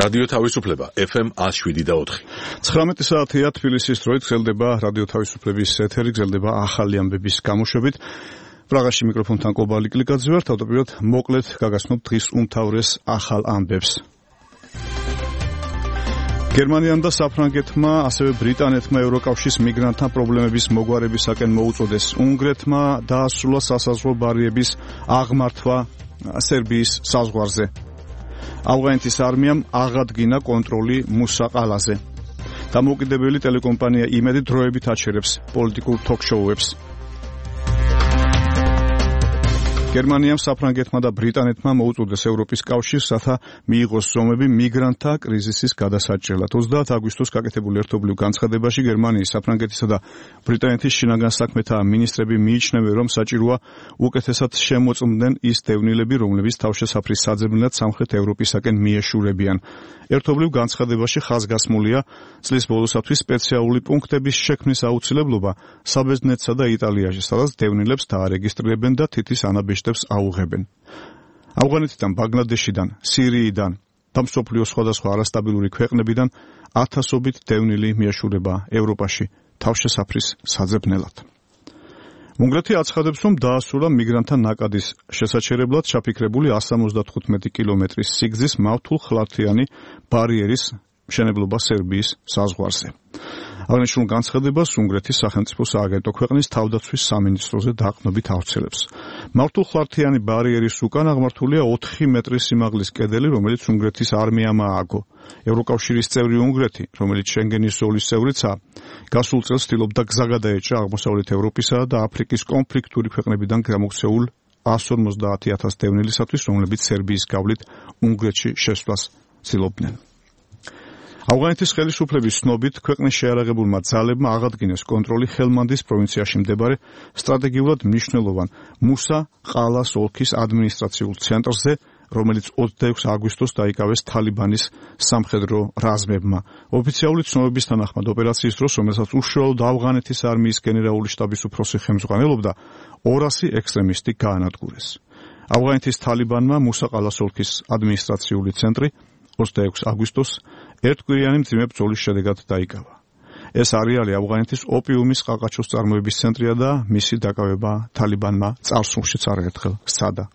რადიო თავისუფლება FM 107.4. 19 საათია თბილისის დროით გრძელდება რადიო თავისუფლების ეთერი, გრძელდება ახალი ამბების გამოშვებით. პრაღაში მიკროფონთან კობა ლიკლიკაძე ვარ, თავდაპირველად მოკლედ გაგაცნობ დღის უმთავრეს ახალ ამბებს. გერმანიამ და საფრანგეთმა, ასევე ბრიტანეთმა ევროკავშირის მიგრანტთა პრობლემების მოგვარებისაკენ მოუწოდეს. უნგრეთმა დაასრულა სასაზღვრო ბარიერების აღმართვა სერბიის საზღვარზე. ავღანეთის არმიამ აღადგინა კონტროლი მუსაყალაზე. დამოუკიდებელი ტელეკომპანია იმედი დროებით აჩერებს პოლიტიკურ თოქ-შოუებს. გერმანიამ, საფრანგეთმა და ბრიტანეთმა მოუწოდეს ევროპის კავშირს, რათა მიიღოს ზომები მიგრანტთა კრიზისის გადასაჭრელად. 30 აგვისტოს გაკეთებულ ერთობლივ განცხადებაში გერმანიის, საფრანგეთისა და ბრიტანეთის შინაგან საქმეთა მინისტრები მიიჩნევენ, რომ საჭიროა უკეთესად შემოწმდნენ ის დევნილები, რომლებიც თავშესაფრის საძებნელად სამხრეთ ევროპისაკენ მიეშურებიან. ერთობლივ განცხადებაში ხაზგასმულია წლის ბოლოსათვის სპეციალური პუნქტების შექმნის აუცილებლობა საბერძნეთსა და იტალიაში, სადაც დევნილებს დაარეგისტრირებენ და თითის ანაბეჭდებს აუღებენ. ავღანეთიდან, ბანგლადეშიდან, სირიიდან და მსოფლიოს სხვადასხვა არასტაბილური ქვეყნებიდან ათასობით დევნილი მიეშურება ევროპაში თავშესაფრის საძებნელად. უნგრეთი აცხადებს, რომ დაასრულა მიგრანტთა ნაკადის შესაჩერებლად ჩაფიქრებული 175 კილომეტრის სიგრძის მავთულ-ხლართიანი ბარიერის მშენებლობა სერბიის საზღვარზე. აღნიშნულ განცხადებას უნგრეთის სახელმწიფო სააგენტო ქვეყნის თავდაცვის სამინისტროზე დაყრდნობით ავრცელებს. მავთულ-ხლართიანი ბარიერის უკან აღმართულია 4 მეტრის სიმაღლის კედელი, რომელიც უნგრეთის არმიამ ააგო. ევროკავშირის წევრი უნგრეთი, რომელიც შენგენის ზოლის წევრიცაა, გასულ წელს ცდილობდა გზა გადაეჭრა აღმოსავლეთ ევროპისა და აფრიკის კონფლიქტური ქვეყნებიდან გამოქცეულ 150,000 დევნილისათვის, რომლებიც სერბიის გავლით უნგრეთში შესვლას ცდილობდნენ. ავღანეთის ხელისუფლების ცნობით, ქვეყნის შეიარაღებულმა ძალებმა აღადგინეს კონტროლი ჰელმანდის პროვინციაში მდებარე სტრატეგიულად მნიშვნელოვან მუსა-ყალას ოლქის ადმინისტრაციულ ცენტრზე, რომელიც 26 აგვისტოს დაიკავეს თალიბანის სამხედრო რაზმებმა. ოფიციალური ცნობების თანახმად ოპერაციის დროს, რომელსაც უშუალოდ ავღანეთის არმიის გენერალური შტაბის უფროსი ხელმძღვანელობდა, 200 ექსტრემისტი გაანადგურეს. ავღანეთის თალიბანმა მუსა-ყალას ოლქის ადმინისტრაციული ცენტრი 26 აგვისტოს ერთკვირიანი მძიმე ბრძოლის შედეგად დაიკავა. ეს არეალი ავღანეთის ოპიუმის ყაყაჩოს წარმოების ცენტრია და მისი დაკავება თალიბანმა წარსულშიც არაერთხელ სცადა.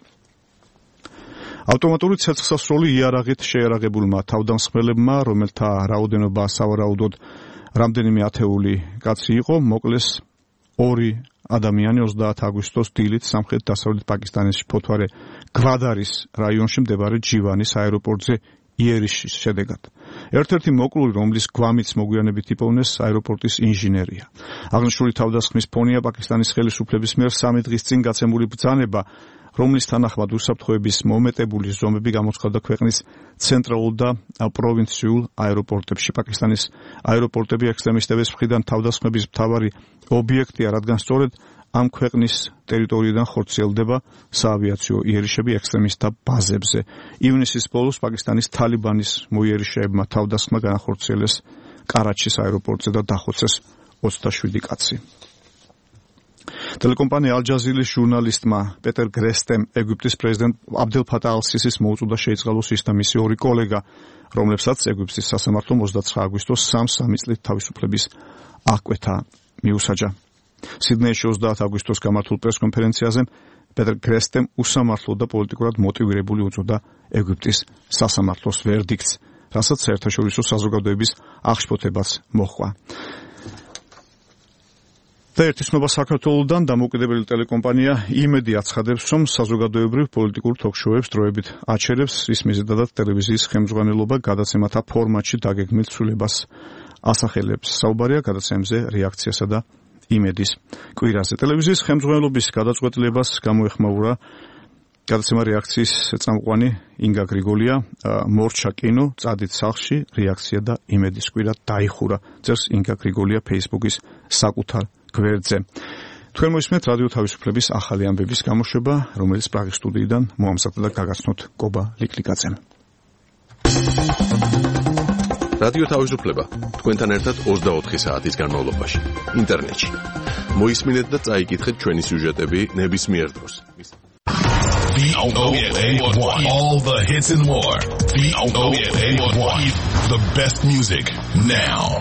ავტომატური ცეცხლსასროლი იარაღით შეიარაღებულმა თავდამსხმელებმა, რომელთა რაოდენობა სავარაუდოდ რამდენიმე ათეული კაცი იყო, მოკლეს 2 ადამიანი 30 აგვისტოს დილით სამხრეთ-დასავლეთ პაკისტანის ფოთვარე გვადარის რაიონში მდებარე ჯივანის აეროპორტზე იერიშის შედეგად. ერთ-ერთი მოკლული, რომლის გვამიც მოგვიანებით იპოვნეს, აეროპორტის ინჟინერია. აღნიშნული თავდასხმის ფონია პაკისტანის ხელისუფლების მიერ 3 დღის წინ გაცემული ბრძანება, რომლის თანახმად უსაფრთხოების მომეტებული ზომები გამოცხადდა ქვეყნის ცენტრალურ და პროვინციულ აეროპორტებში. პაკისტანის აეროპორტები ექსტრემისტების მხრიდან თავდასხმების მთავარი ობიექტია, რადგან სწორედ ამ ქვეყნის ტერიტორიიდან ხორციელდება საავიაციო იერიშები ექსტრემისტთა ბაზებზე. ივნისის ბოლოს პაკისტანის თალიბანის მოიერიშეებმა თავდასხმა განახორციელეს კარაჩის აეროპორტზე და დახოცეს 27 კაცი. ტელეკომპანია ალ-ჯაზირის ჟურნალისტმა პეტერ გრესტემ ეგვიპტის პრეზიდენტ აბდელ ფატა ალ-სისის მოუწოდა შეიწყალოს ის და მისი 2 კოლეგა, რომლებსაც ეგვიპტის სასამართლომ 29 აგვისტოს 3 წლით თავისუფლების აღკვეთა მიუსაჯა. სიდნეიში 30 აგვისტოს გამართულ პრესკონფერენციაზე პეტერ გრესტემ უსამართლო და პოლიტიკურად მოტივირებული უწოდა ეგვიპტის სასამართლოს ვერდიქტს, რასაც საერთაშორისო საზოგადოების აღშფოთებაც მოჰყვა. და ერთისნობა საქართველოსთან დამოუკიდებელი ტელეკომპანია იმედი აცხადებს, რომ საზოგადოებრივ პოლიტიკურ თოქ-შოუებს დროებით აჩერებს, რის მიზეზადაც ტელევიზიის ხელმძღვანელობა გადაცემათა ფორმატში დაგეგმილ ცვლილებას ასახელებს. საუბარია გადაცემებზე რეაქციასა და იმედის კვირაზე. ტელევიზიის ხელმძღვანელობის გადაწყვეტილებას გამოეხმაურა გადაცემა რეაქციის წამყვანი ინგა გრიგოლია, მორჩა კინო, წადით სახლში, რეაქცია და იმედის კვირა დაიხურა, წერს ინგა გრიგოლია Facebook-ის საკუთარ გვერდზე. თქვენ მოისმენთ რადიო თავისუფლების ახალი ამბების გამოშვება, რომელიც პრაღის სტუდიიდან მოამზადდა და გაგაცნოთ კობა ლიკლიკაძემ. რადიო თავისუფლება თქვენთან ერთად 24 საათის განმავლობაში ინტერნეტში. მოისმინეთ და წაიკითხეთ ჩვენი სიუჟეტები ნებისმიერ დროს. VOA1. All the hits and more. VOA1. The best music now.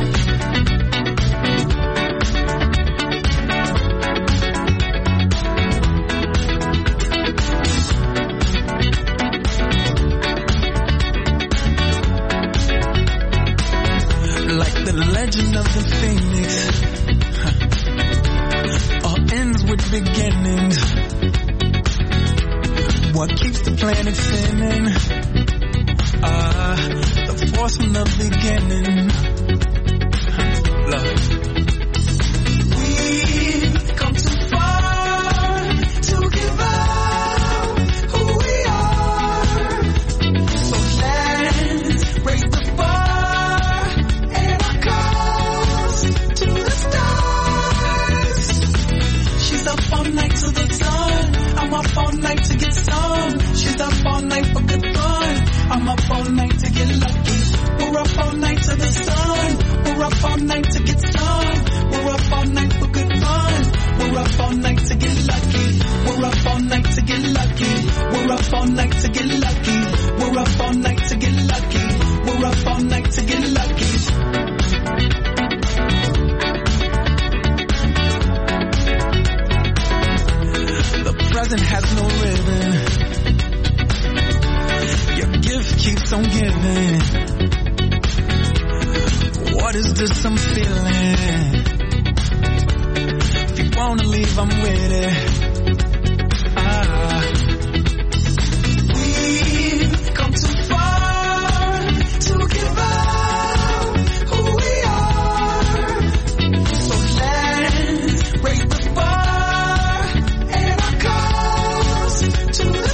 Like the legend of the phoenix, all ends with beginnings. What keeps the planet spinning? The force from the beginning. Love. We've come too far to give up who we are. So let's raise the bar and our cause to the stars. She's up all night to the sun. I'm up all night to get some. She's up all night for good fun. I'm up all night to get lucky. We're up all night to the sun. We're up all night to get some. We're up all night for good fun. We're up all night to get lucky. We're up all night to get lucky. We're up all night to get lucky. We're up all night to get lucky. We're up all night to get lucky. The present has no ribbon. Your gift keeps on giving. What is this I'm feeling? If you wanna leave, I'm with it. We've come too far to give up who we are. So let's raise the bar and our cause to the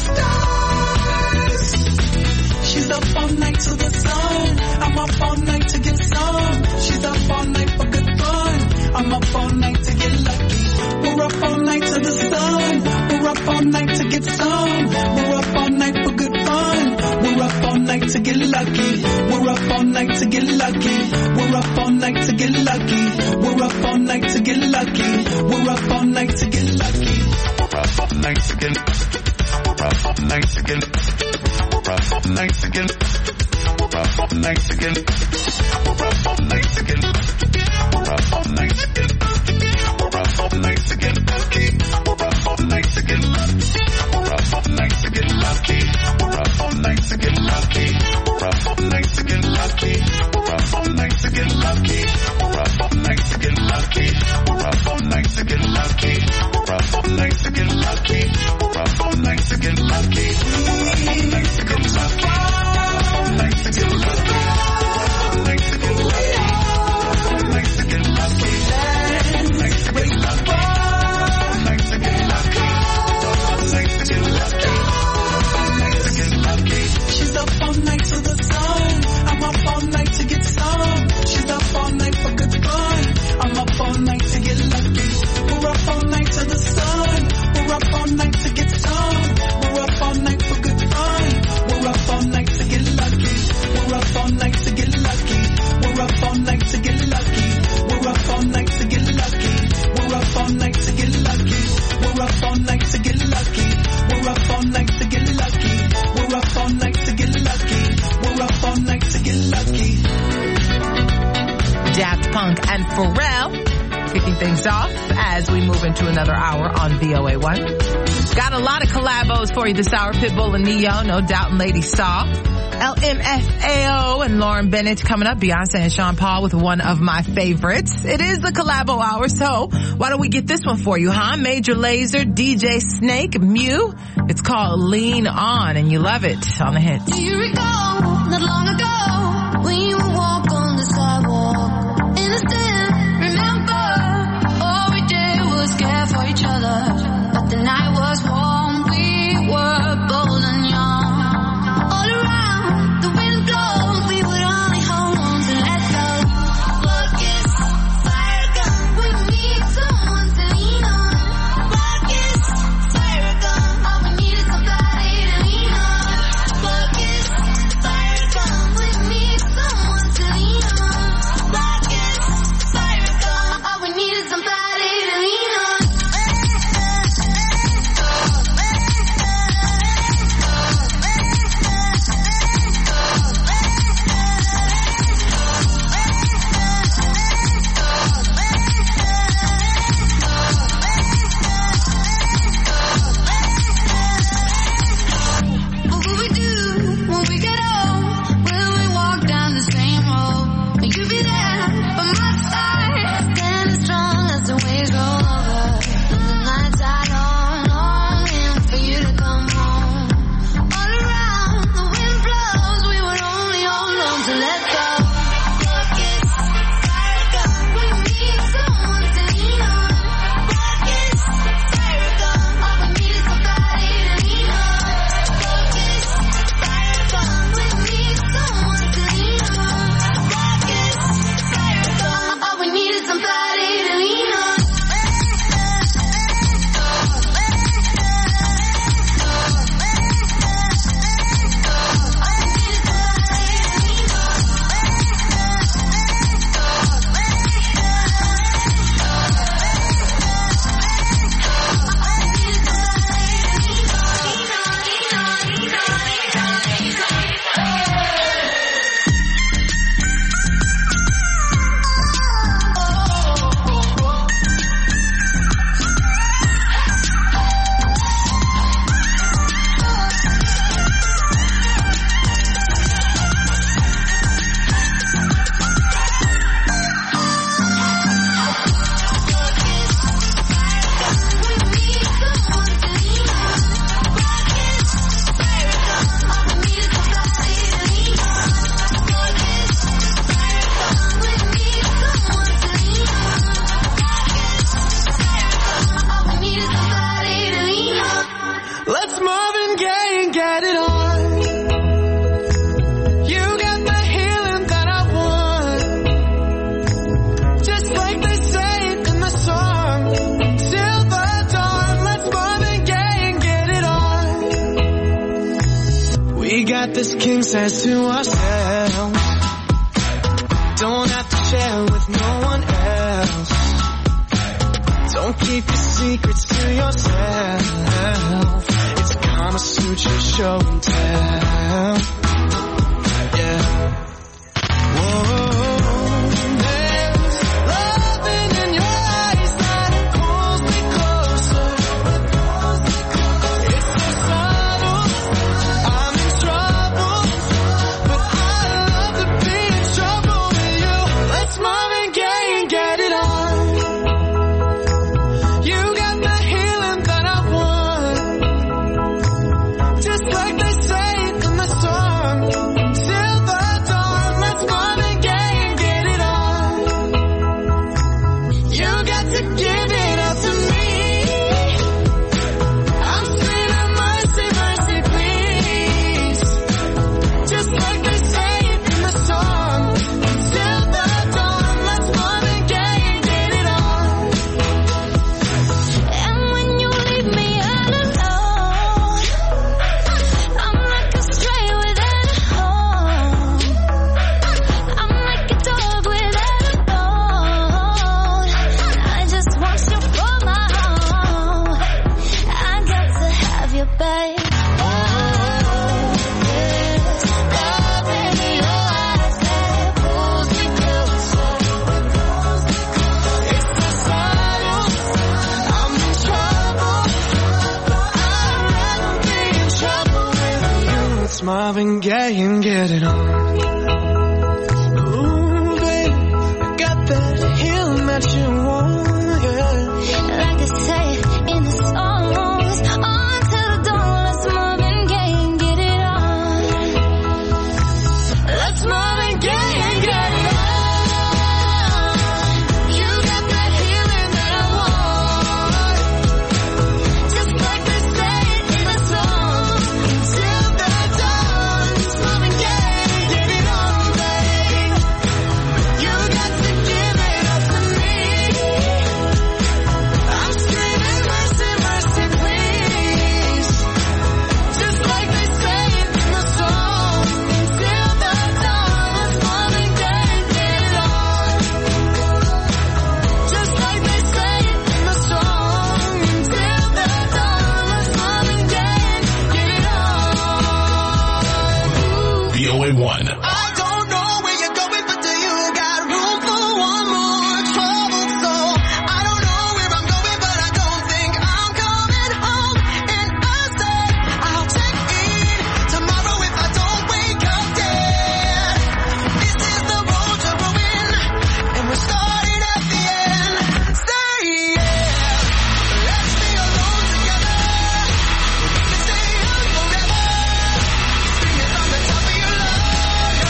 stars. She's up all night to the sun. I'm up all night to get some. She's up all night for good fun. I'm up all night to get lucky. We're up all night to the sun. We're up all night to get some. We're up all night for good fun. We're up all night to get lucky. We're up all night to get lucky. We're up all night to get lucky. We're up all night to get lucky. We're up all night to get lucky. We're up all night to get. We're up all night to get. We're up all night to get. We're up all night to get. We're up all night to get. We're up all night to get. We're up all night to get lucky. We're up all night to get lucky. We're up all night to get lucky. We're up all night to get lucky. We're up all night to get lucky. We're up all night to get lucky. We're up all night to get lucky. We're up all night to get lucky. We're up all night to get lucky. We're up all night to get lucky. We're up all night to get lucky. All night to get lucky. All night to get lucky. All night to get lucky. All night to get lucky. All night to get lucky. All night to get lucky. All night to get lucky. She's up all night to the sun. I'm up all night to get some. She's up all night for good fun. I'm up all night to get lucky. We're up all night to the sun. We're up all night to get some. We're up all night for good fun. We're up all night to get lucky. We're up all night to get lucky. We're up all night to get lucky. We're up all night to get lucky. We're up all night to get lucky. We're up all night to get lucky. We're up all night to get lucky. We're up all night to get lucky. We're up all night to get lucky. Daft Punk and Pharrell kicking things off as we move into another hour on VOA1. Got a lot of collabos for you this hour. Pitbull and Neo, no doubt, and Lady Saw. LMFAO and Lauren Bennett coming up. Beyonce and Sean Paul with one of my favorites. It is the collabo hour, so why don't we get this one for you, huh? Major Lazer, DJ Snake, Mew. It's called Lean On, and you love it on the hits. Do you recall not long ago when you would walk on the sidewalk? Innocent, remember, all we did was care for each other. But the night was warm, we were bold and young. All around, the wind blows, we would only hold on to let go. Focus, fire gun, we need someone to lean on. Focus, fire gun, all we need is somebody to lean on. Focus, fire gun, we Let's Marvin Gaye and get it on. You got the healing that I want, just like they say it in the song. Till the dawn, let's Marvin Gaye and get it on. We got this king size to ourselves. Don't have to share with no one else. Don't keep your secrets to yourself. It's Kama Sutra show and tell. Yeah. Whoa. There's loving in your eyes that pulls me closer. It's so subtle, I'm in trouble, but I love to be in trouble with you. Let's Marvin Gaye and get it on. You got the healing that I want, just like they say it in the song. Till the dawn, let's Marvin Gaye and get it on. You got to give it up to me. I'm screaming mercy, mercy, please. Just like they say it in the song. Till the dawn, let's Marvin Gaye and get it on. And when you leave me all alone, I'm like a stray without a home. I'm like a dog without a bone. I just want you for my home. I got to have you, babe. There's love in your eyes that pulls me closer. It's so subtle, I'm in trouble, but I'd rather be in trouble with you. It's Marvin Gaye and get it on. Ooh, babe, I got that healing that you want, yeah. Like I say in the songs, on to the dawn, let's Marvin Gaye and get it on. Let's Marvin Gaye and get it on. You got that healing that I want, just like they say it in the song. Till the dawn, let's Marvin Gaye and get it on, babe. You got to give it up to me. I'm screaming mercy, mercy, please. Just like they say it in the song. Till the dawn, let's Marvin Gaye and get it on. Just like they say it in the song. Till the dawn, let's Marvin Gaye and get it on. VOA1. I don't know where you're going, but do you got room for one more troubled soul? I don't know where I'm going, but I don't think I'm coming home. And I said I'll check in tomorrow if I don't wake up dead. This is the road to ruin, and we're starting at the end. Say yeah, let's be alone together. We can stay young forever. Scream it from the top of your lungs.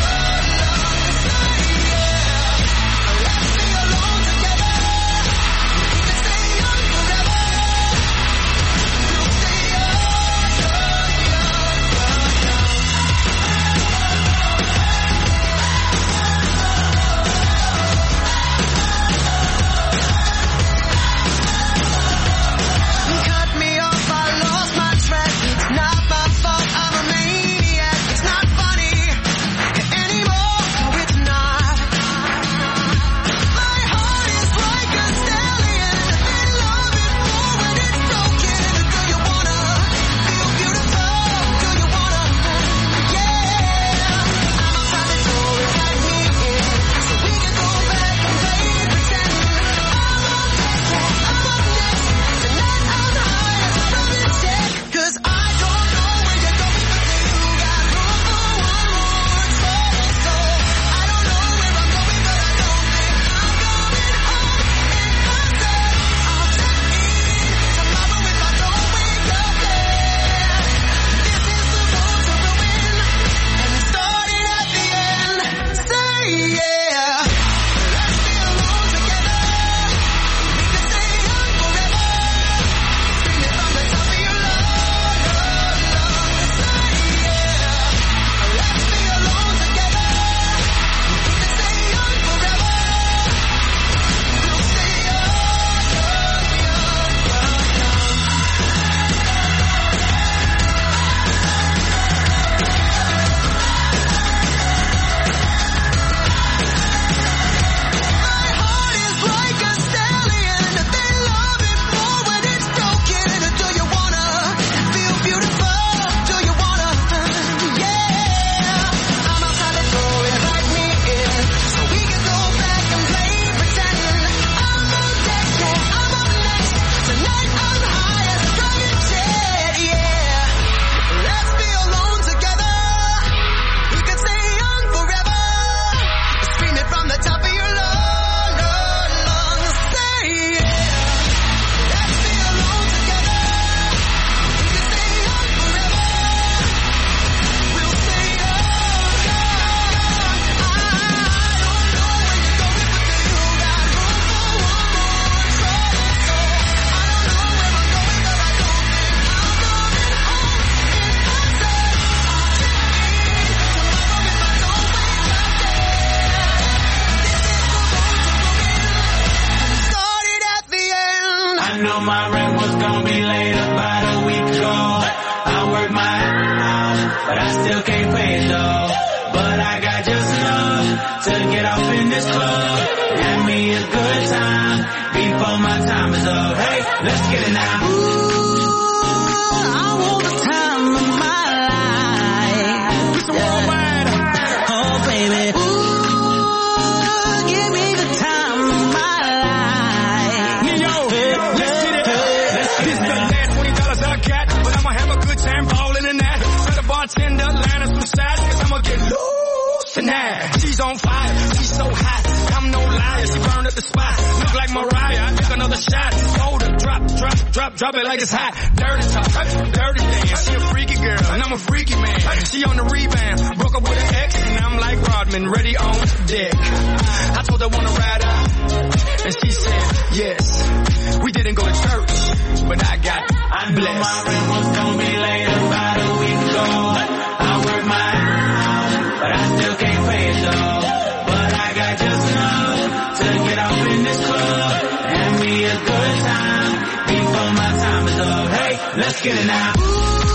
time is up. Hey, let's get it now. Ooh, I want the time of my life. Yeah. Oh, baby. Ooh, give me the time of my life. Neo, let's get it. This is the last $20 I got, but I'ma have a good time balling in that. Tell the bartender, line us some shots, cause I'ma get loose tonight. She's on fire, she's so hot. I'm no liar, she burned up the spot. Look like Mariah, I took another shot. Hold her, drop it like it's hot. Dirty talk, dirty dance. She a freaky girl, and I'm a freaky man. She on the rebound, broke up with an ex, and I'm like Rodman, ready on deck. I told her wanna ride out, and she said yes. We didn't go to church, but I got blessed. I knew my rent was gonna be late about a week ago. I work my ass, but I still can't pay it though. But I got just enough to get off in this club and be a good time before my time is up. Hey, let's get it now. Ooh,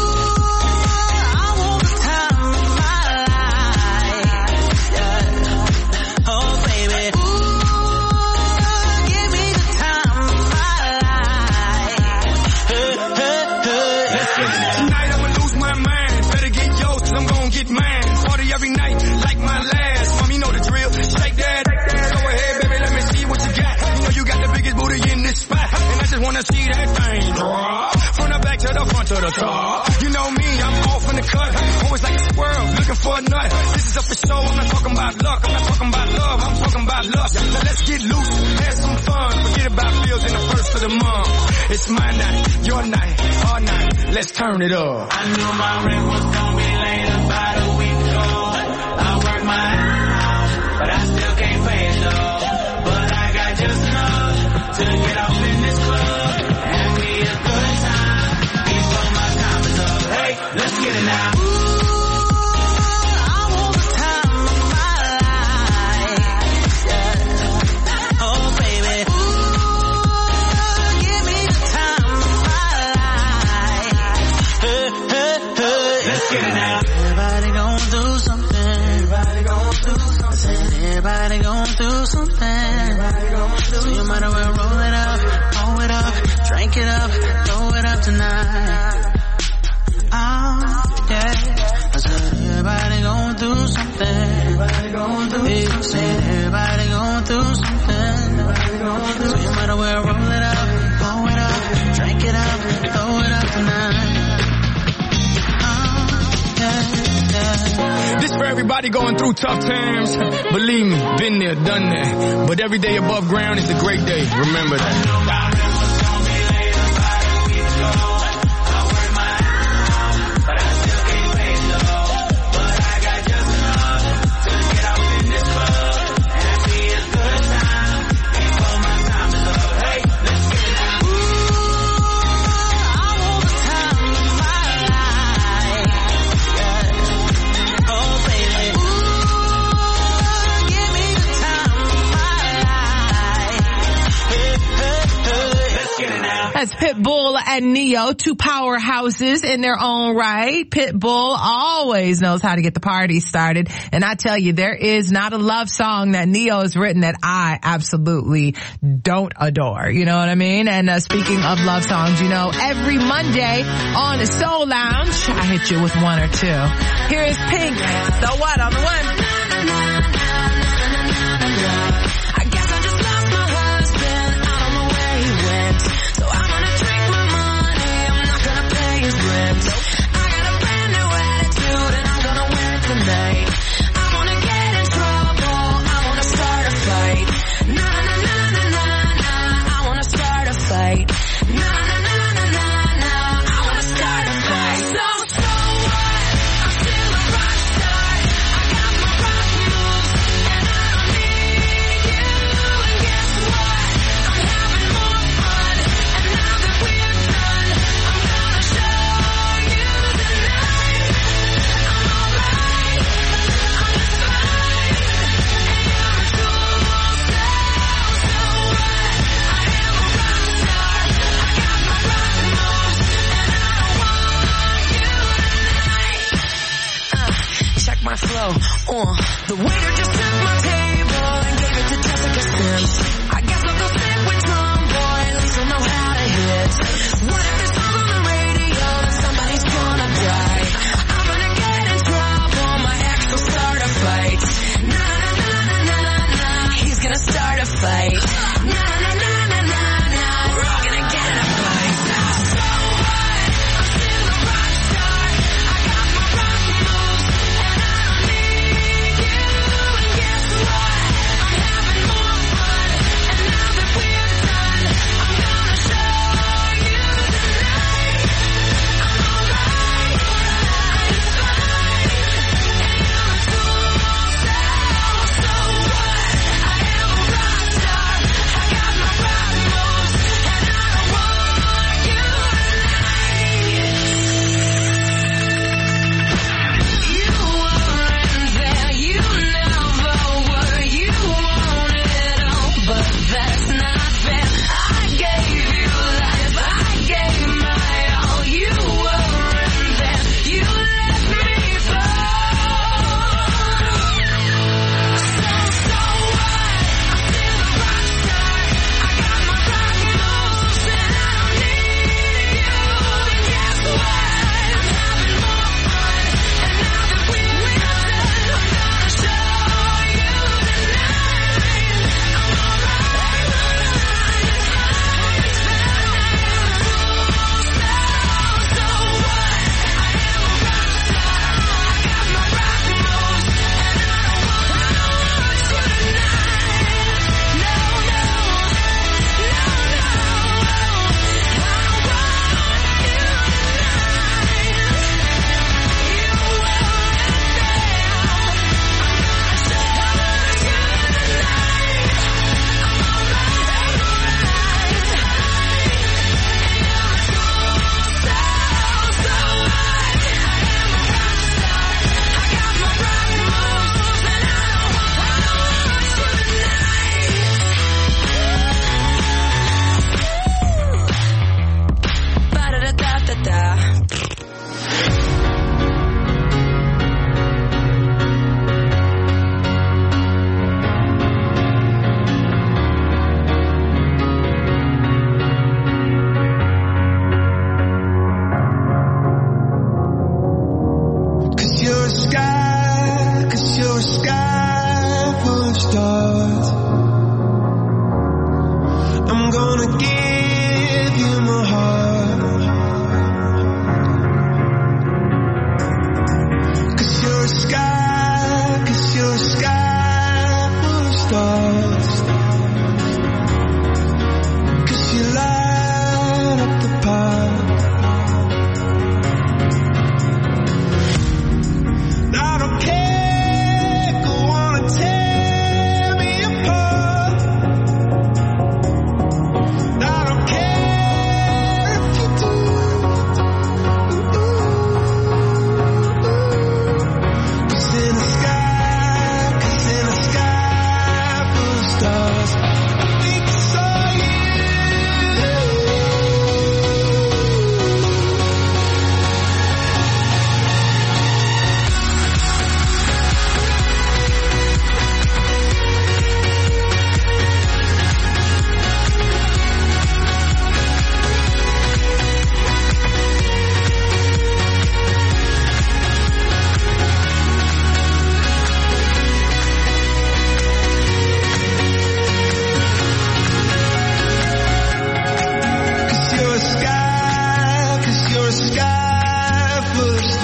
I want the time of my life. Yeah. Oh, baby. Ooh, give me the time of my life. Let's get it now. Tonight I'ma lose my mind. Better get yours, 'cause I'm gonna get mine. Party every night like my last. Mom, you know the drill. Shake that. Go ahead, baby, let me see what you got. You know you got the biggest booty in this spot, and I just wanna see that thing drop. From the back to the front to the top. You know me, I'm off in the cut. Always like a squirrel, looking for a nut. This is up for show, I'm not talking about luck. I'm not talking about love, I'm talking about lust. Now let's get loose, have some fun. Forget about bills in the first of the month. It's my night, your night, our night. Let's turn it up. I knew my rent was gonna be late about a week ago. I work my ass, but I still can't pay it though. But I got just enough to get off in this club and be a good time before my time is up. Hey, let's get it now. Ooh, I want the time of my life. Yeah. Oh, baby. Ooh, give me the time of my life. Let's get it now. Everybody gon' do something. Everybody gon' do something. Everybody gon' do something. So you might as well roll it up, drink it up, throw it up tonight. Oh, yeah. I said everybody gon' do something. Everybody gon' do something. Everybody gon' do something. So you might as well roll it up, drink it up, throw it up tonight. This for everybody going through tough times. Believe me, been there, done that. But every day above ground is a great day. Remember that. That's Pitbull and Neo, two powerhouses in their own right. Pitbull always knows how to get the party started. And I tell you, there is not a love song that Neo has written that I absolutely don't adore. You know what I mean? And speaking of love songs, you know, every Monday on the Soul Lounge, I hit you with one or two. Here is Pink. So what on the one? The waiter just took my table and gave it to Jessica Sims. I guess I'll go sit with Tom Boy, Lisa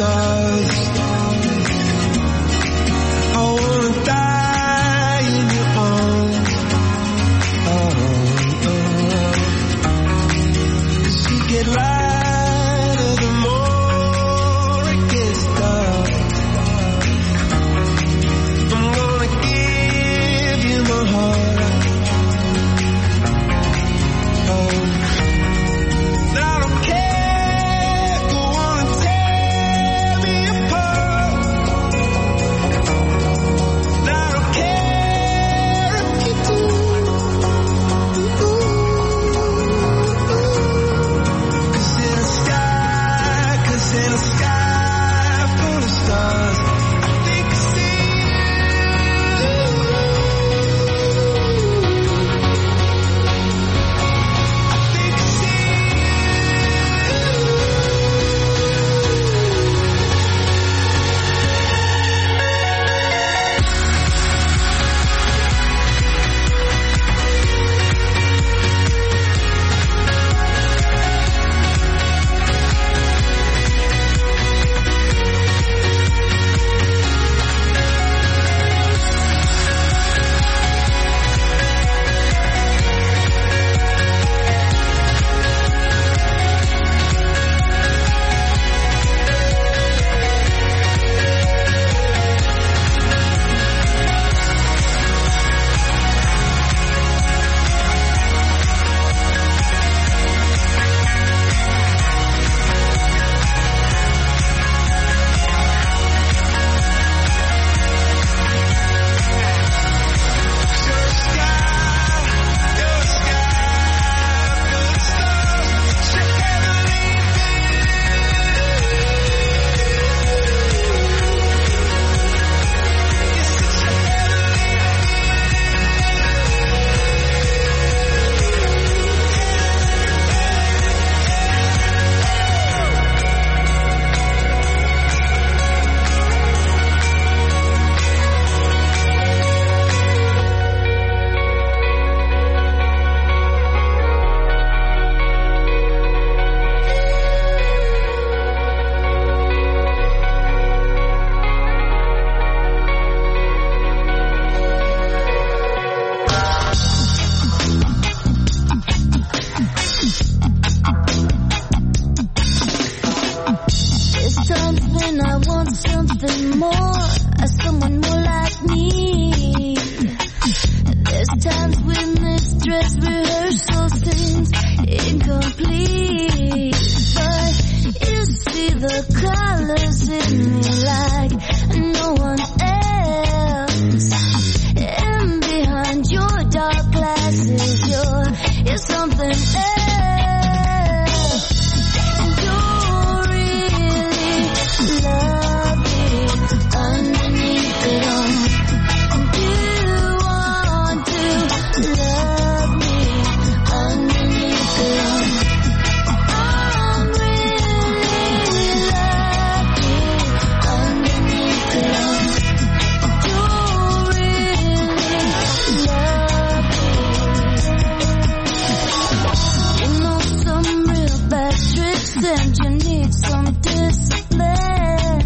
stars. I wanna die in your arms. Cause you get lighter the more it gets dark. I'm gonna give you my heart. I don't care if you wanna tear me apart. I don't care if you do. Cause in a sky full of stars, I think I see you. I think I see and you need some discipline.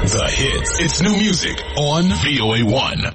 The hits. It's new music on VOA1.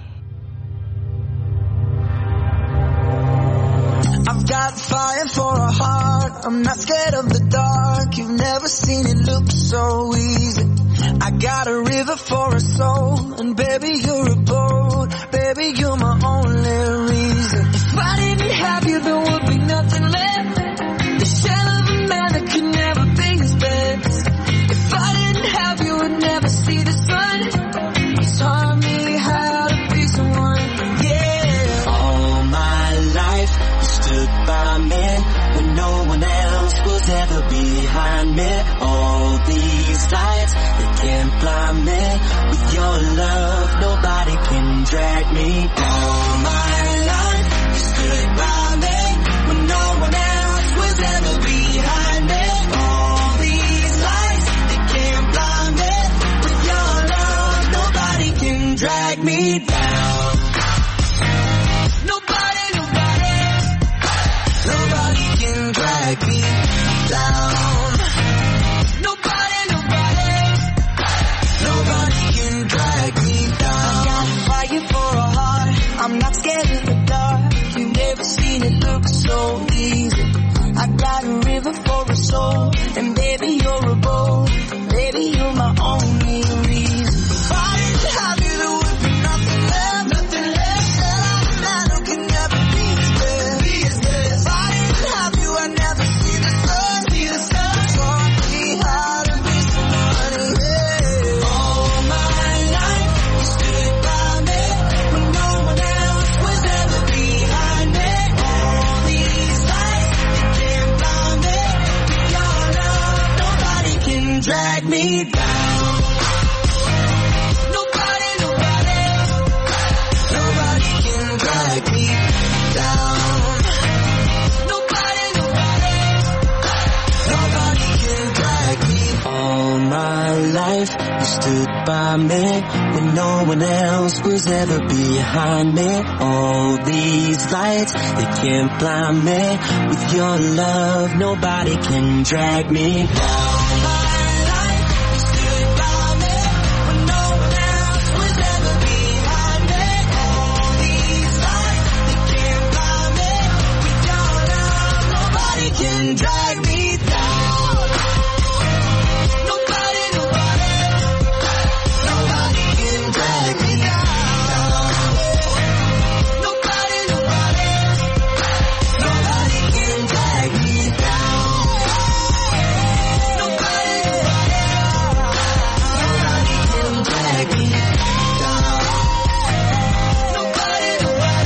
I've got fire for a heart. I'm not scared of the dark. You've never seen it look so easy. I got a river for a soul, and baby you're a boat. Baby you're my only reason. If I didn't have you, there would be nothing left. The shell of a man that could never be his best. If I didn't have you, I'd never see the sun. You taught me how to be someone. Yeah. All my life you stood by me when no one else was ever behind me. All these lights, they can't blind me. With your love, nobody can drag me down. All my life you stood by me when no one else was ever behind me. All these lights, they can't blind me. With your love, nobody can drag me down. Nobody can drag me down. Nobody can drag me down. I got fire for a heart. I'm not scared of the dark. You've never seen it look so easy. I got a river for a soul, and baby you're a boat. Baby you're my only reason. If I didn't have you, there would be nothing left. Nothing left. That man who can never be his best. If I didn't have you, I'd never see the sun. Taught me how to be somebody. Yeah. All my life you stood by me when no one else was ever behind me. All these lights, they can't blind me. With your love, nobody can drag me down. Nobody can drag me down. Nobody can drag me. All my life you stood by me when no one else was ever behind me. All these lights, they can't blind me. With your love, nobody can drag me down. Drag me down. Nobody can drag me down. Nobody can drag me down. Nobody can drag me down. Nobody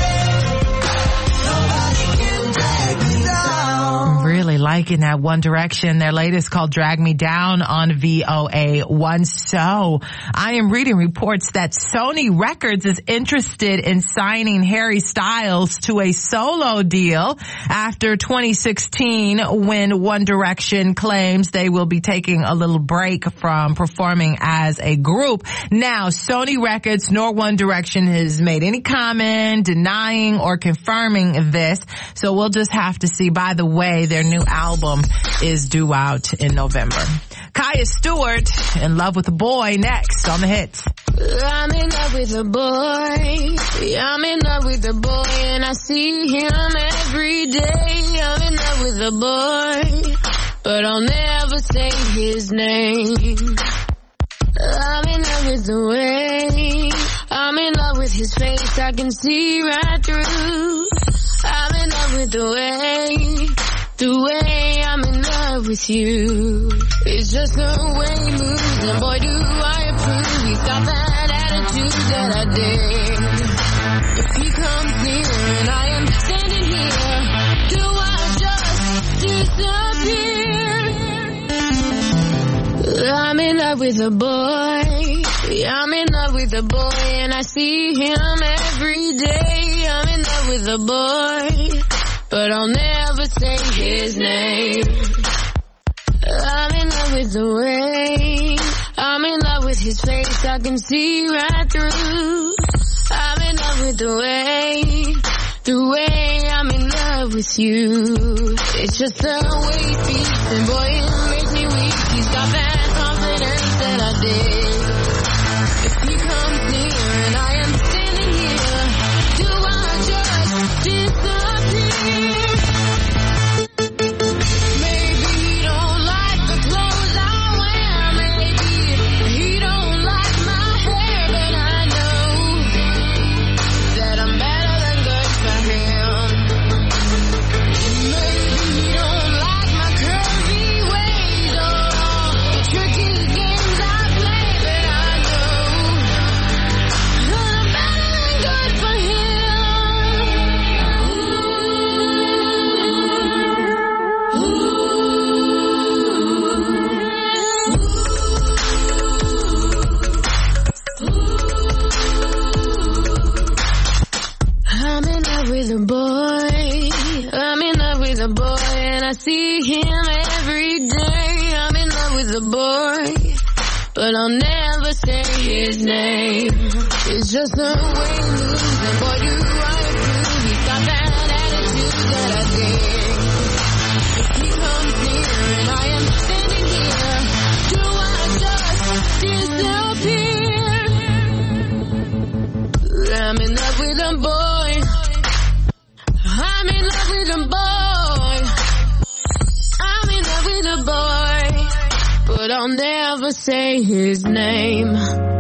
can drag me down. Really liking that One Direction. Their latest called Drag Me Down on VOA1. So I am reading reports that Sony Records is interested in signing Harry Styles to a solo deal after 2016 when One Direction claims they will be taking a little break from performing as a group. Now, Sony Records nor One Direction has made any comment denying or confirming this. So we'll just have to see. By the way, their new album is due out in November. Kaya Stewart, In Love with a Boy, next on the hits. I'm in love with a boy. I'm in love with a boy, and I see him every day. I'm in love with a boy, but I'll never say his name. I'm in love with the way. I'm in love with his face. I can see right through. I'm in love with the way I'm in love with you. It's just the way he moves, and boy do I approve. He's got that attitude that I dare. If he comes near and I am standing here, do I just disappear? I'm in love with a boy. I'm in love with a boy, and I see him every day. I'm in love with a boy, but I'll never say his name. I'm in love with the way. I'm in love with his face. I can see right through. I'm in love with the way I'm in love with you. It's just the way he speaks, and boy, it makes me weak. He's got that confidence that I dig. he comes near and I am standing here. Do I just disappear? Maybe he don't like the clothes I wear. Maybe he don't like my hair, but I know that I'm better than good for him. Maybe he don't like my curvy ways or all the tricky games I play, but I know that I'm better than good for I'm in love with a boy. I'm in love with a boy, and I see him every day. I'm in love with a boy, but I'll never say his name. It's just the way he moves, and boy, do I approve. He's got that attitude that I dig. If he comes near and I am standing here, do I just disappear? I'm in love with a boy. I'm in love with a boy. I'm in love with a boy, but I'll never say his name.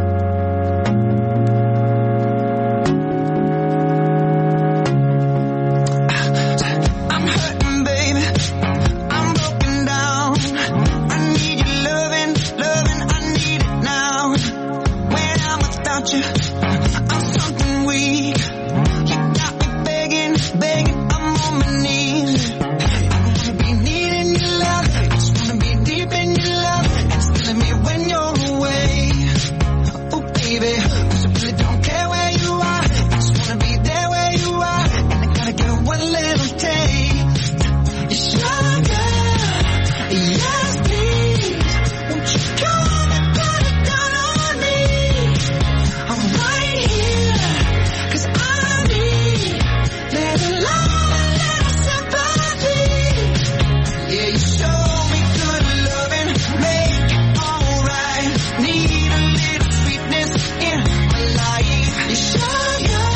I'm hurting, baby. I'm broken down. I need your loving, I need it now. When I'm without you, I'm something weak. You got me begging, I'm on my knees. I wanna be needing your love, I just wanna be deep in your love. It's killing me when you're away. Oh baby, 'cause I really don't care where you are. I just wanna be there where you are. And I gotta get one little taste. Sugar, yes please. Won't you come and put it down on me? I'm right here, 'cause I need little love and little sympathy. Yeah, you show me good loving, make it alright. Need a little sweetness in my life. Sugar,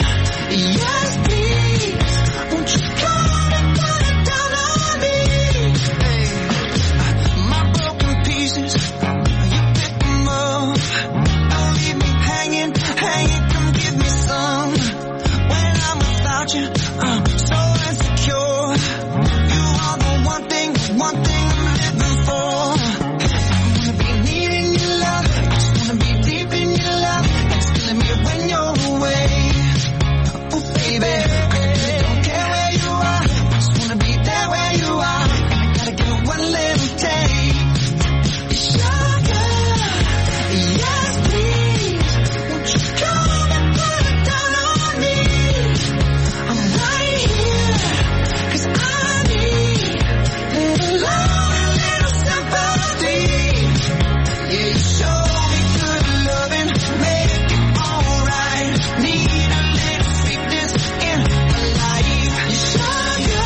yes please. Won't you come and put it down on me? Hey, my broken pieces, you pick them up. Don't leave me hanging, come give me some. When I'm without you, I'm so insecure. You are the one thing I'm living for. I wanna be needing your love, I just wanna be deep in your love. It's killing me when you're away. Oh baby, I really don't care where you are. I just wanna be there where you are. And I gotta get one little taste. Sugar, yes please. Won't you come and put it down on me? I'm right here, 'cause I need little love and little sympathy. Yeah, you show me good loving, make it alright. Need a little sweetness in my life. Sugar,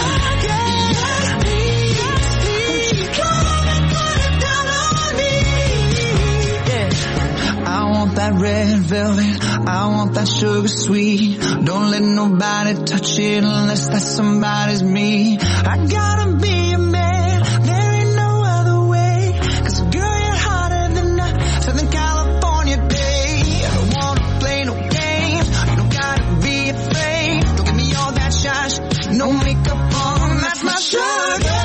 yes please. Won't you come and put it down on me? Yeah. I want that red velvet, I want that sugar sweet. Don't let nobody touch it unless that somebody's me. I gotta be a man, there ain't no other way. 'Cause girl, you're hotter than a Southern California day. I don't wanna play no games, you don't gotta be afraid. Don't give me all that shy shit, no makeup on, that's my sugar.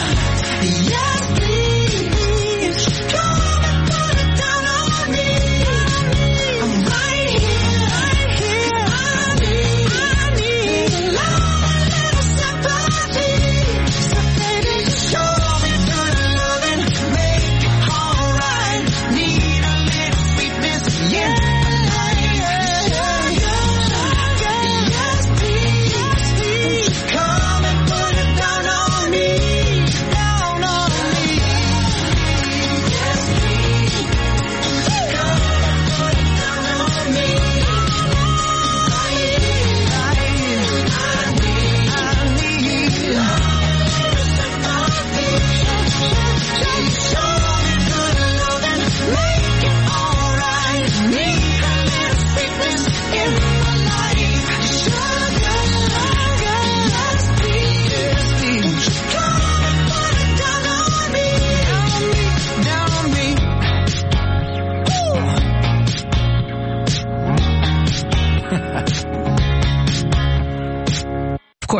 Yes please. Come and put it down on me. I'm right here, 'cause I need love and little sympathy. So baby, just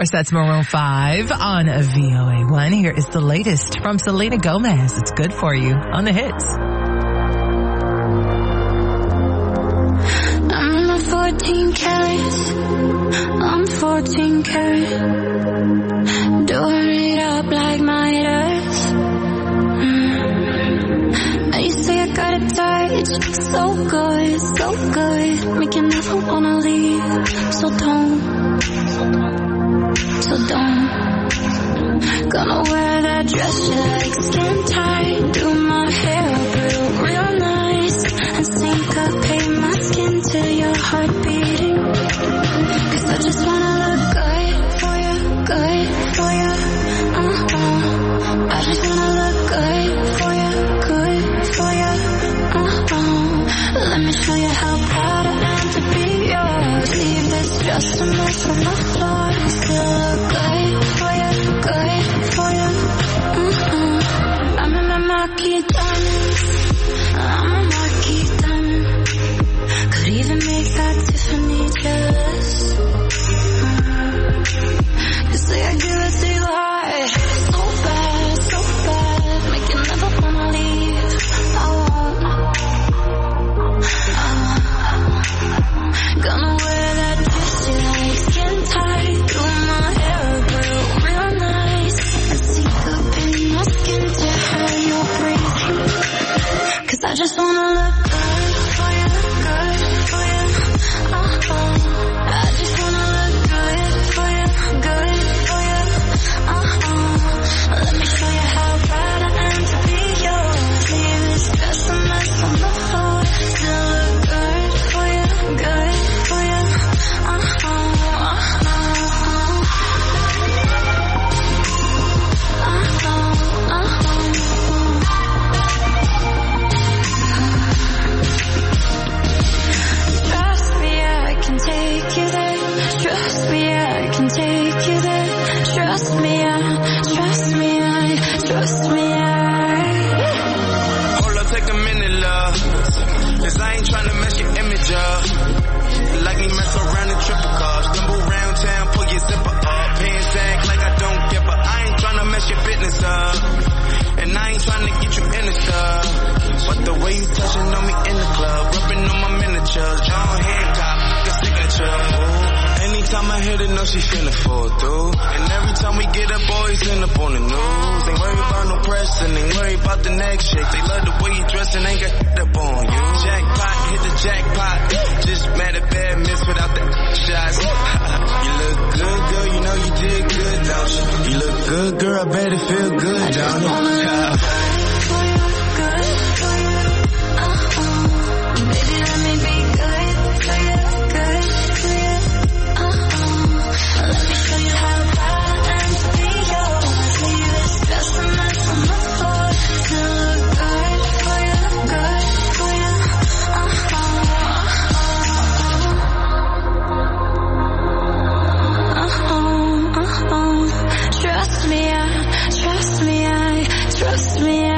course, that's Maroon 5 on VOA1. Here is the latest from Selena Gomez. It's Good For You on the hits. I'm not 14 carats. I'm 14 carats. Doing it up like Midas. You say I got a touch, so good, make you never wanna leave. So don't. Gonna wear that dress you like, skin tight, do my hair real nice, and syncopate my skin to your heart beating. 'Cause I just wanna look good for you. I just wanna look good for you. Let me show you how proud I am to be yours. Leave this just a mess on the floor. Still look good for you. I'm in my marquee diamonds. I'm a marquee diamond. Could even make that Tiffany jealous. You say I give it to you hard. So bad, make you never wanna leave. I won't. Gonna wear that dress you like, skin tight, do my hair real nice, and syncopate my skin to how you're breathing. 'Cause I just wanna look good for you. I just wanna look good for you. Let me show you how proud I am to be yours. Leave this dress a mess on the floor. Still look good for you. Trust me, I can take you there. Trust me, I can take you there. Trust me, I. Hold up, take a minute, love. 'Cause I ain't tryna mess your image up. Like me mess around in triple cars. Stumble around town, pull your zipper up. Pants tag like I don't give a. I ain't tryna mess your fitness up. And I ain't tryna get you in the stuff. But the way you touching on me in the club, rubbing on my miniatures, John Hancock, the signature. Ooh. Anytime I hit it, know she finna fall through. And every time we get up, boys end up on the news. Ain't worry about no pressing, ain't worry about the next shit. They love the way you dressing, ain't got up on you. Jackpot, hit the jackpot. Just mad at bad miss without the shots. You look good, girl, you know you did good, don't you? You look good, girl, I bet it feel good, don't you? Baby, let me be good for you. Let me show you how proud I am to be yours. Leave this just a mess on the floor. Still look good for you. Trust me, I.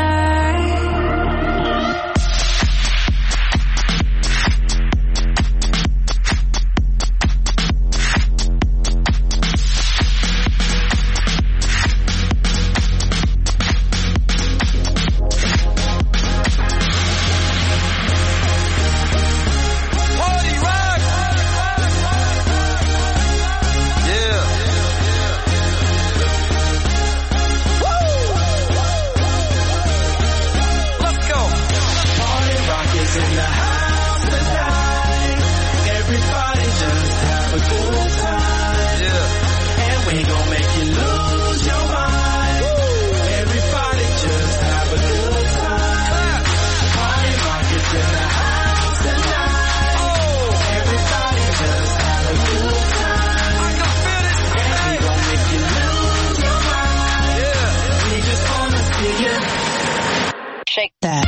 Shake that.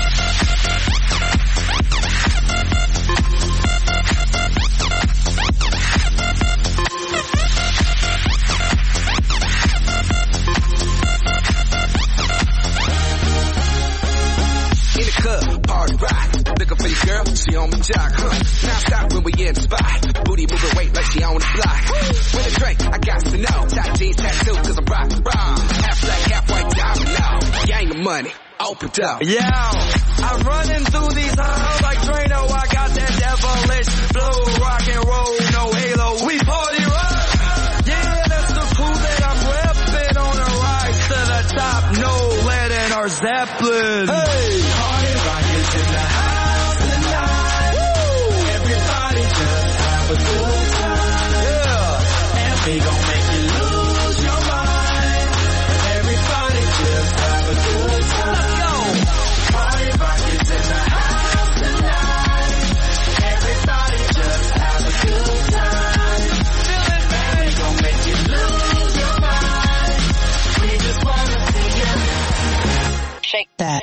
In the club, party rock. Looking for your girl, she on my jock, huh? Now stop when we in the spot. Booty moving weight like she on the block. With a drink, I got to know. Tight jeans tattoo, cause I'm rock. Half black, half white diamond now. Gang of money, opened up. Yo, I'm running through these halls like Drano. I got that devilish flow, rock and roll, no halo. We party rock. Yeah, that's the crew that I'm repping on a rise to the top. No lead in our Zeppelin. Hey, party rock is in the house tonight. Woo! Everybody just have a good time. Yeah, and we gon' make you lose your mind. Everybody just have a good time. Let's go. Party rock is in the house tonight. Everybody just have a good time. Feel it, man. We gon' make you lose your mind. We just wanna see you Shake that.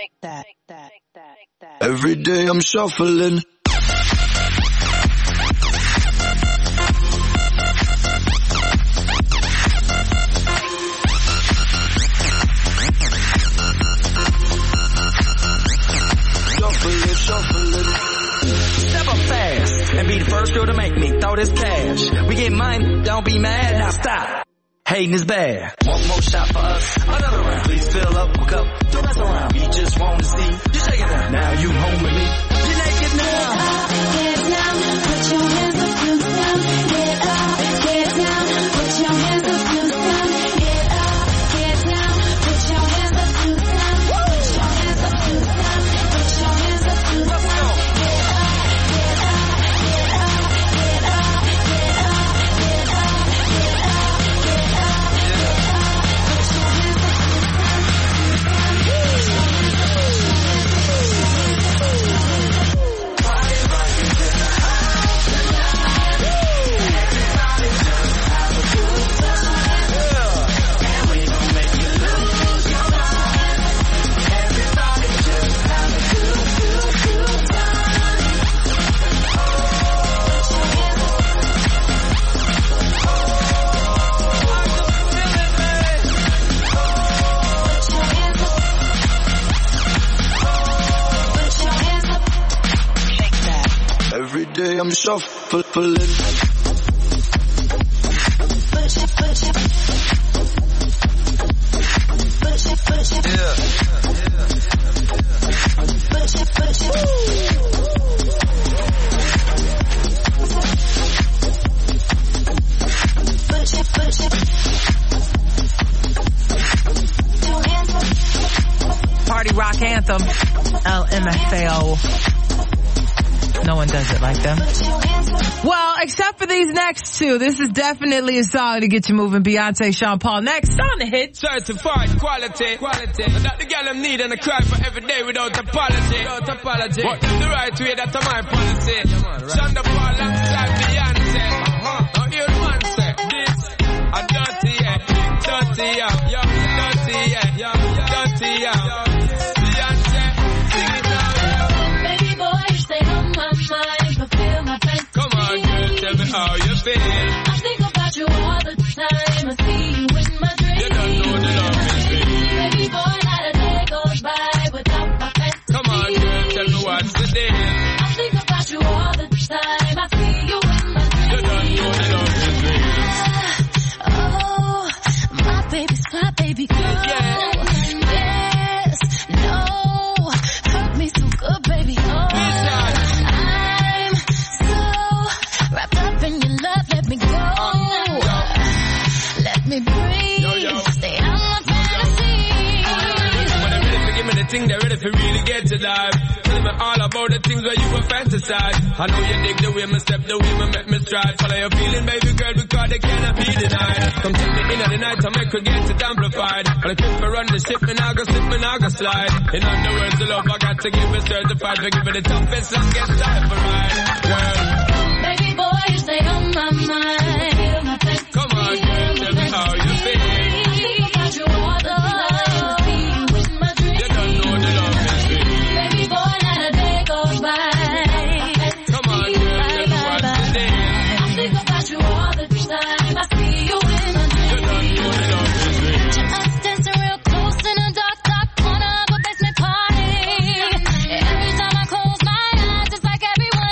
Every day I'm shuffling. Shuffling. Step up fast and be the first girl to make me throw this cash. We get mine, don't be mad, now stop. Hating is bad. One more shot for us, another round. Please fill up a cup, don't mess around. We just wanna see you shake it out. Now you home with me. You're naked now. Get down, put your hands up to the sun. Get up, get down, put your hands up to the sun. Get up, get down, put your hands up to the sun. Put your hands up to the sun. Put your hands up to the sun. Get up, get up, get up, get up, get up, get up, get up, get up, get Every day I'm shuffling. Party rock anthem, LMFAO. No one does it like them. Well, except for these next two. This is definitely a song to get you moving. Beyonce, Sean Paul. Next on the hit. Certified quality. That the girl I'm need and I cry for every day without apology. But the right way, that's my policy. Sean Paul alongside Beyonce. Now hear the man say, this a dirty, dirty, Beyonce, sing it now. Baby boy, you stay on my mind, fulfill my fantasy. Come on, girl, tell me how you feel. I think about you all the time. I see you in my dreams. You don't know the love is real. Baby boy, not a day goes by without my fantasy. Come on, girl, tell me what's the deal. I think about you all the time. I see you in my dreams. You don't know the love is real. Oh, my baby's my baby girl. Yeah. Yes, no, hurt me so good, baby. Oh, I'm so wrapped up in your love. Let me go. Let me breathe. Stay out my fantasy. When they're ready to give me the thing, they're ready to really get to life. Tell me all about the things where you were fantasize. I know you dig the way me step, the way me make me stride. Follow your feeling, baby girl, because they cannot be denied. Come take me in at the night to make her get it amplified. When I keep me run the ship, me now go slip, me now go slide. In other words, the love I got to give it certified. For give it the toughest, longest time for ride. Girl, Baby boy, you stay on my mind. come on, girl, tell me how you feel. I think about you all the time. I see you in my dreams. You don't know the love is real. Baby boy, not a day goes by. Come on, girl, tell me what's the deal. I think about you all the time. I see you in my dreams. You don't know the love is real. Us dancing real close in a dark, dark corner of a basement party. Every time I close my eyes, it's like everyone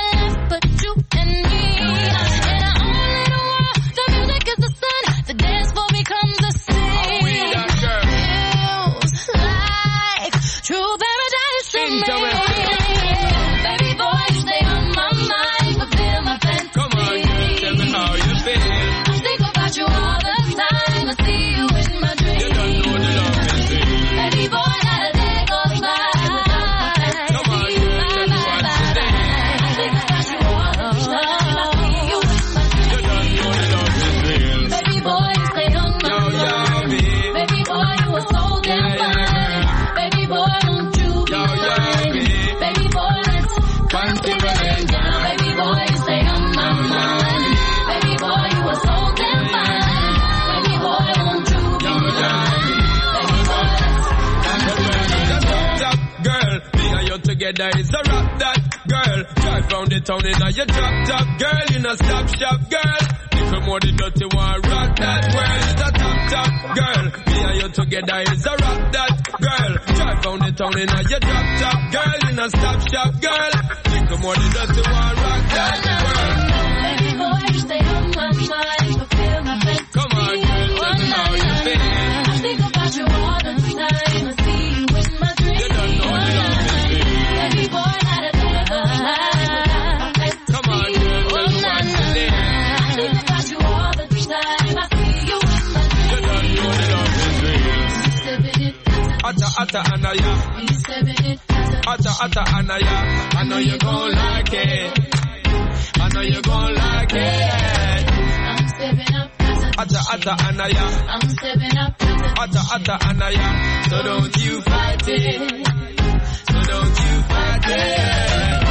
together is a rock that girl. Drive round the town in a your drop top girl. In a stop shop girl. Little more the dirty one rock that world. It's a top top girl. Me and you together is a rock that girl. Drive round the town in a your drop top girl. In a stop shop girl. Little more the dirty one rock that world. Baby boy, you stay on my mind. You feel my face. Come on, girl, tell me how you feel. I think about you all the time. I see you in my dreams. You don't know the love is real. Baby boy, not a day goes by. Come on, girl, tell me what you need. I think about you all the time. I see you in my dreams. You don't know the love is real. Stepping it, Atta anaya, we stepping it. atta anaya. I know you gon' like it. I know you gon' like it. I'm stepping up. Atta anaya, I'm stepping up. atta anaya. So don't you fight it. So don't you fight it.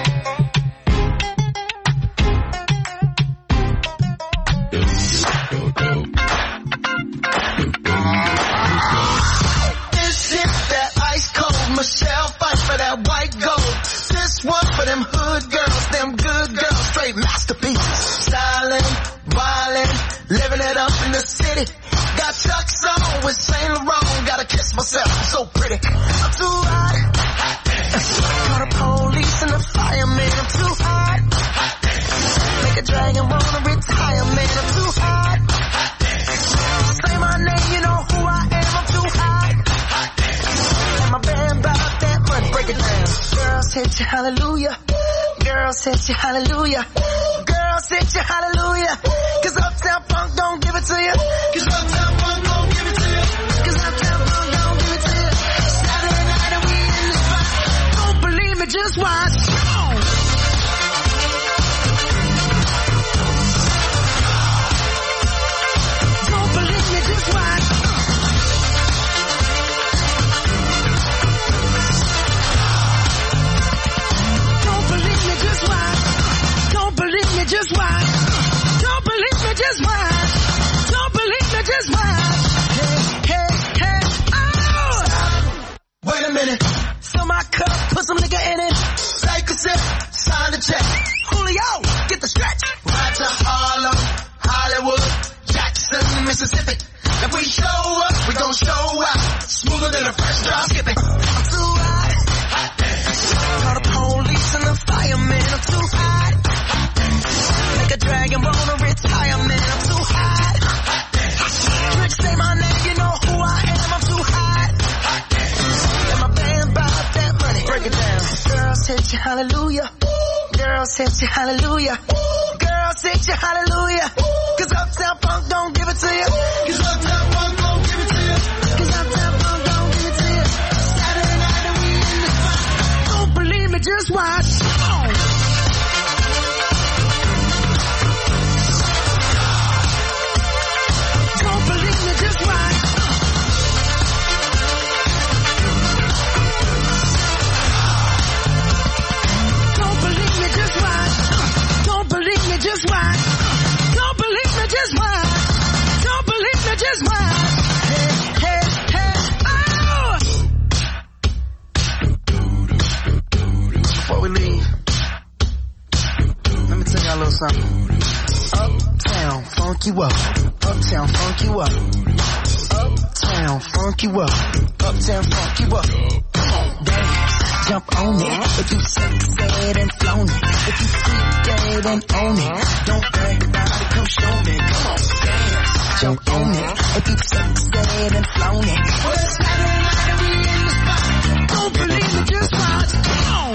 This is that ice cold Michelle fight for that white gold. This one for them hood girls, them good girls, straight masterpieces. Styling, wildin', living it up in the city. Got Chuck's on with Saint Laurent. Gotta kiss myself, I'm so pretty. I'm too hot. Call the police and the fireman. I'm too hot. Make a dragon wanna retire, man. I'm too hot. Say my name, you know who I am. I'm too hot. And my band bought that money. Break it down. Girls hit you, hallelujah. Girls hit you, hallelujah. Girls hit you, hallelujah. Cause Uptown Funk don't give it to you. Cause Uptown Funk don't give it to you. Cause Uptown Funk don't give it to you. Saturday night and we in the spot. Don't believe me, just watch. Don't believe me, just watch. Don't believe me, just watch. Don't believe me, just watch. Don't believe me, just watch. Don't believe me, just watch. Hey, hey, hey, oh! Wait a minute. Fill my cup, put some nigga in it. Take a sip, sign the check. Julio, get the stretch. Ride to Harlem, Hollywood, Jackson, Mississippi. If we show up, we gon' show out. Smoother than a fresh drop skipping. I'm too hot. Call the police and the fireman. I'm too hot. Make a dragon wanna retire, man. I'm too hot. Tricks say my name, you know who I am. I'm too hot. And my band bought that money. Break it down. Girls hit you, hallelujah. Girls hit you, hallelujah. Girls hit you, hallelujah. Cause Uptown Funk don't give it to you. Cause Uptown Funk don't give it to you. Cause Uptown Funk don't give it to you. Saturday night and we in the spot. Don't believe me, just watch. Don't believe me, just watch. Don't believe me, just watch. Don't believe me, just watch. Don't believe me, just watch. Don't believe me, just watch. Hey, hey, hey, oh! Before we leave, let me tell y'all a little something. Uptown, funk you up. Uptown, funk you up. Uptown, funk you up. Uptown, funk you up. Come on, dance, jump on it. If you said and flown it. If you freak dead and own it. Don't brag about it, come show me. Come on, dance, jump on it. If you said and flown it. Well, it's Saturday night and we in the spot. Don't believe me, just watch. Come on.